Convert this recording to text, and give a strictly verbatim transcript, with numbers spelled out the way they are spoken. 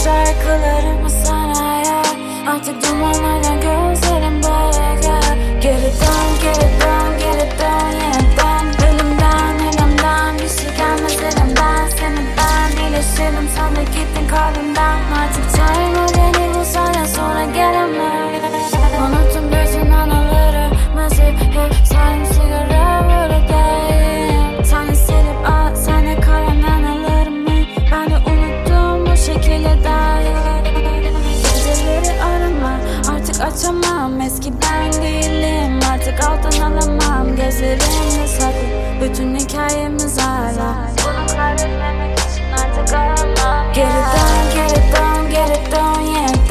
şarkılarımı sana ya. Artık dumanlardan gözlerim boyaya. Geri dön, geri dön, geri dön yeniden. Elimden, elimden bir şey gelmez elimden. Senin ben iyileşirim, sen de gittin kalbimden. Artık çağırma beni bu saatten sonra gelemem. Unuttum bütün anılarımızı, hep sen sigara böyle değil. Sen silip at, sen de kalan anılarımı. Ben de unuttum bu şekilde dair. Geceleri arama, artık açamam. Eski ben değilim, artık alttan alamam. Gözlerimde saklı bütün hikayemiz hala. Bunu kaybetmemek için artık aramam. Geri dön, geri dön, geri dön yeniden.